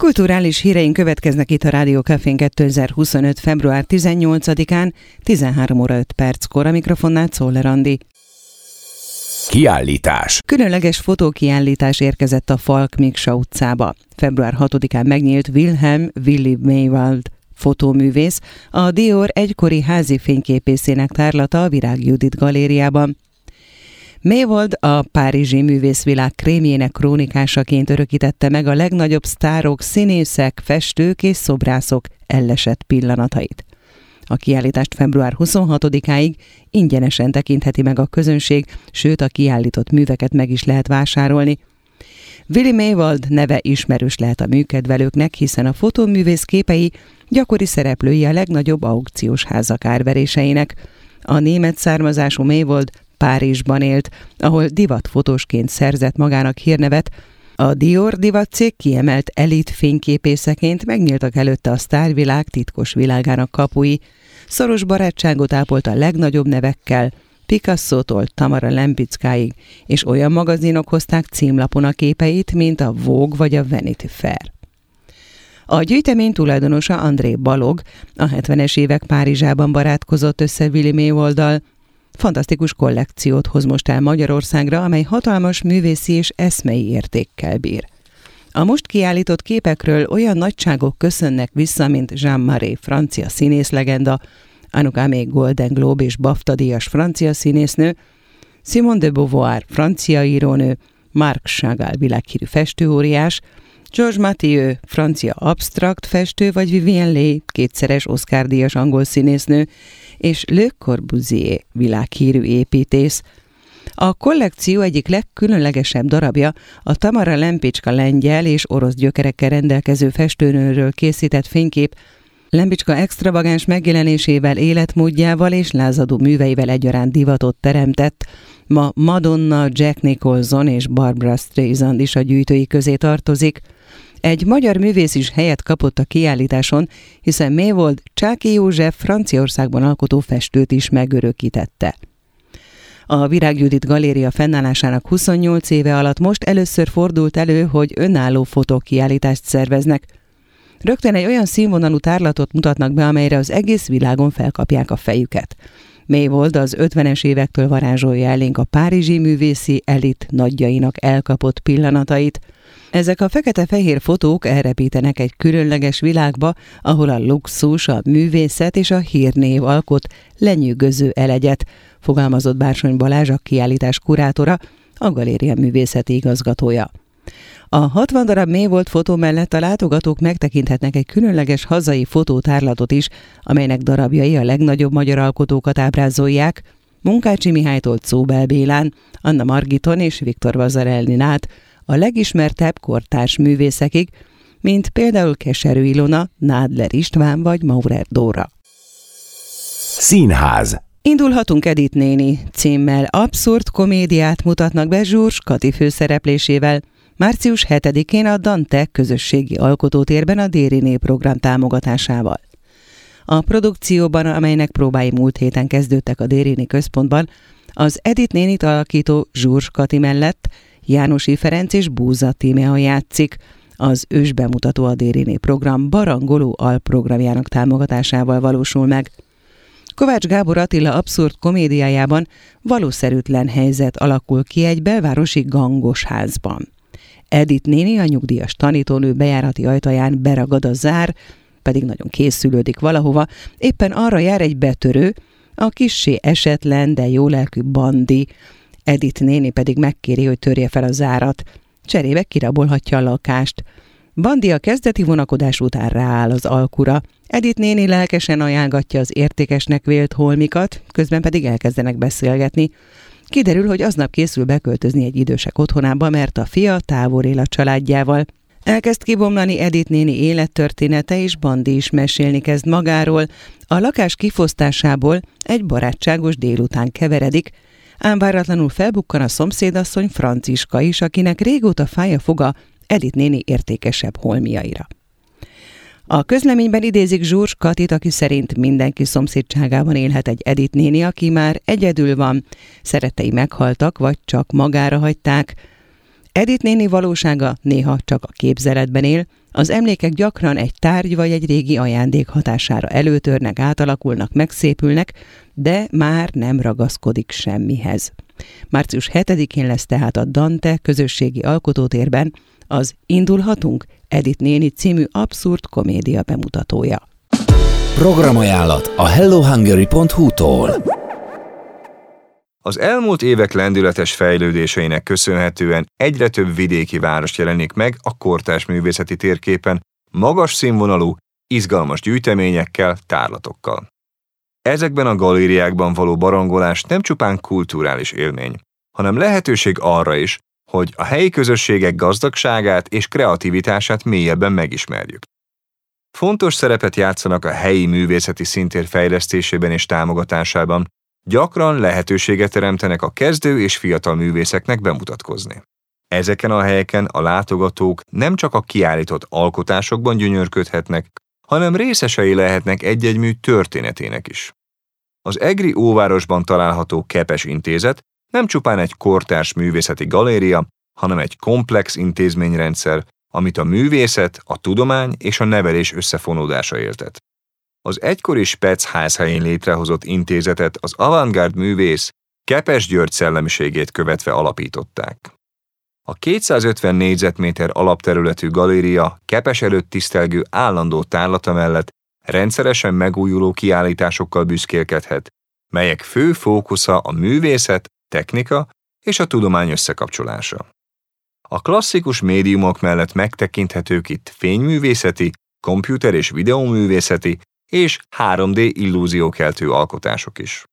Kulturális híreink következnek itt a Rádió Cafén 2025. február 18-án, 13 óra 5 perckor. A mikrofonnál Czoller Andi. Kiállítás. Különleges fotókiállítás érkezett a Falk Miksa utcába. Február 6-án megnyílt Wilhelm Willi Maywald fotóművész, a Dior egykori házi fényképészének tárlata a Virág Judit galériában. Maywald a párizsi művészvilág krémjének krónikásaként örökítette meg a legnagyobb sztárok, színészek, festők és szobrászok ellesett pillanatait. A kiállítást február 26-áig ingyenesen tekintheti meg a közönség, sőt a kiállított műveket meg is lehet vásárolni. Willi Maywald neve ismerős lehet a műkedvelőknek, hiszen a fotóművész képei gyakori szereplői a legnagyobb aukciós házak árveréseinek. A német származású Maywald Párizsban élt, ahol divatfotósként szerzett magának hírnevet. A Dior divatcég kiemelt elit fényképészeként megnyíltak előtte a sztárvilág titkos világának kapui. Szoros barátságot ápolt a legnagyobb nevekkel, Picasso-tól Tamara Lempickáig, és olyan magazinok hozták címlapon a képeit, mint a Vogue vagy a Vanity Fair. A gyűjtemény tulajdonosa André Balog a 70-es évek Párizsában barátkozott össze Willi Maywalddal. Fantasztikus kollekciót hoz most el Magyarországra, amely hatalmas művészi és eszmei értékkel bír. A most kiállított képekről olyan nagyságok köszönnek vissza, mint Jean Marais, francia színészlegenda, Anouk Aimée Golden Globe és BAFTA díjas francia színésznő, Simone de Beauvoir, francia írónő, Marc Chagall világhírű festőóriás, Georges Mathieu, francia absztrakt festő, vagy Vivien Leigh, kétszeres Oscar-díjas angol színésznő, és Le Corbusier, világhírű építész. A kollekció egyik legkülönlegesebb darabja a Tamara Lempicka lengyel és orosz gyökerekkel rendelkező festőnőről készített fénykép. Lempicka extravagáns megjelenésével, életmódjával és lázadó műveivel egyaránt divatot teremtett. Ma Madonna, Jack Nicholson és Barbra Streisand is a gyűjtői közé tartozik. Egy magyar művész is helyet kapott a kiállításon, hiszen Maywald Csáky József Franciaországban alkotó festőt is megörökítette. A Virág Judit galéria fennállásának 28 éve alatt most először fordult elő, hogy önálló fotókiállítást szerveznek. Rögtön egy olyan színvonalú tárlatot mutatnak be, amelyre az egész világon felkapják a fejüket. Maywald az 50-es évektől varázsolja elénk a párizsi művészi elit nagyjainak elkapott pillanatait. Ezek a fekete-fehér fotók elrepítenek egy különleges világba, ahol a luxus, a művészet és a hírnév alkot lenyűgöző elegyet, fogalmazott Bársony Balázs, a kiállítás kurátora, a galéria művészeti igazgatója. A 60 darab Maywald fotó mellett a látogatók megtekinthetnek egy különleges hazai fotótárlatot is, amelynek darabjai a legnagyobb magyar alkotókat ábrázolják, Munkácsi Mihálytól Czóbel Bélán, Anna Margiton és Viktor Vazarellin át a legismertebb kortárs művészekig, mint például Keserű Ilona, Nádler István vagy Maurer Dóra. Színház. Indulhatunk Edith néni címmel abszurd komédiát mutatnak be Zsurs Kati főszereplésével. Március 7-én a Dante közösségi alkotótérben a Dériné program támogatásával. A produkcióban, amelynek próbái múlt héten kezdődtek a Dériné központban, az Edith nénit alakító Zsurs Kati mellett Jánosi Ferenc és Búza Tímea játszik. Az ősbemutató a Dériné program barangoló alprogramjának támogatásával valósul meg. Kovács Gábor Attila abszurd komédiájában valószerűtlen helyzet alakul ki egy belvárosi gangos házban. Edith néni, a nyugdíjas tanítónő bejárati ajtaján beragad a zár, pedig nagyon készülődik valahova, éppen arra jár egy betörő, a kissé esetlen, de jólelkű Bandi. Edith néni pedig megkéri, hogy törje fel a zárat. Cserébe kirabolhatja a lakást. Bandi a kezdeti vonakodás után rááll az alkura. Edith néni lelkesen ajánlgatja az értékesnek vélt holmikat, közben pedig elkezdenek beszélgetni. Kiderül, hogy aznap készül beköltözni egy idősek otthonába, mert a fia távol él a családjával. Elkezd kibomlani Edith néni élettörténete, és Bandi is mesélni kezd magáról. A lakás kifosztásából egy barátságos délután keveredik, ám váratlanul felbukkan a szomszédasszony Franciska is, akinek régóta fáj a foga Edith néni értékesebb holmiaira. A közleményben idézik Zsurs Katit, aki szerint mindenki szomszédságában élhet egy Edith néni, aki már egyedül van, szerettei meghaltak, vagy csak magára hagyták. Edith néni valósága néha csak a képzeletben él, az emlékek gyakran egy tárgy vagy egy régi ajándék hatására előtörnek, átalakulnak, megszépülnek, de már nem ragaszkodik semmihez. Március 7-én lesz tehát a Dante közösségi alkotótérben az Indulhatunk? Edith néni című abszurd komédia bemutatója. Programajánlat a hellohungary.hu-tól. Az elmúlt évek lendületes fejlődéseinek köszönhetően egyre több vidéki város jelenik meg a kortárs művészeti térképen, magas színvonalú, izgalmas gyűjteményekkel, tárlatokkal. Ezekben a galériákban való barangolás nem csupán kulturális élmény, hanem lehetőség arra is, hogy a helyi közösségek gazdagságát és kreativitását mélyebben megismerjük. Fontos szerepet játszanak a helyi művészeti színtér fejlesztésében és támogatásában, gyakran lehetőséget teremtenek a kezdő és fiatal művészeknek bemutatkozni. Ezeken a helyeken a látogatók nem csak a kiállított alkotásokban gyönyörködhetnek, hanem részesei lehetnek egy-egy mű történetének is. Az egri óvárosban található Kepes Intézet nem csupán egy kortárs művészeti galéria, hanem egy komplex intézményrendszer, amit a művészet, a tudomány és a nevelés összefonódása éltet. Az egykori Spec házhelyén létrehozott intézetet az avantgárd művész Kepes György szellemiségét követve alapították. A 250 négyzetméter alapterületű galéria Kepes előtt tisztelgő állandó tárlata mellett rendszeresen megújuló kiállításokkal büszkélkedhet, melyek fő fókusza a művészet, technika és a tudomány összekapcsolása. A klasszikus médiumok mellett megtekinthetők itt fényművészeti, komputer- és videóművészeti és 3D illúziókeltő alkotások is.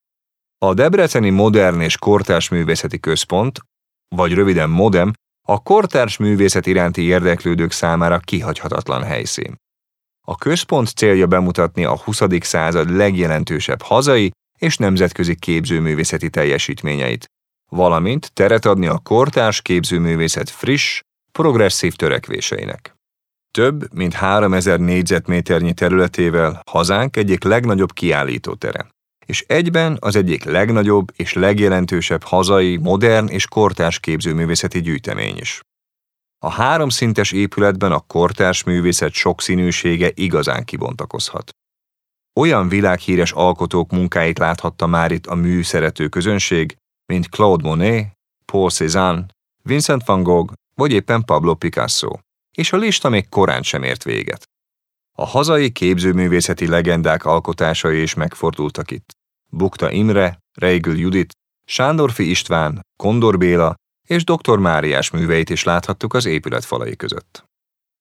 A Debreceni Modern és Kortárs Művészeti Központ, vagy röviden MODEM, a kortárs művészet iránti érdeklődők számára kihagyhatatlan helyszín. A központ célja bemutatni a 20. század legjelentősebb hazai és nemzetközi képzőművészeti teljesítményeit, valamint teret adni a kortárs képzőművészet friss, progresszív törekvéseinek. Több mint 3000 négyzetméternyi területével hazánk egyik legnagyobb kiállítótere, és egyben az egyik legnagyobb és legjelentősebb hazai, modern és kortárs képzőművészeti gyűjtemény is. A 3 szintes épületben a kortárs művészet sokszínűsége igazán kibontakozhat. Olyan világhíres alkotók munkáit láthatta már itt a műszerető közönség, mint Claude Monet, Paul Cézanne, Vincent van Gogh vagy éppen Pablo Picasso, és a lista még korán sem ért véget. A hazai képzőművészeti legendák alkotásai is megfordultak itt. Bukta Imre, Reigl Judit, Sándorfi István, Kondor Béla és dr. Máriás műveit is láthattuk az épület falai között.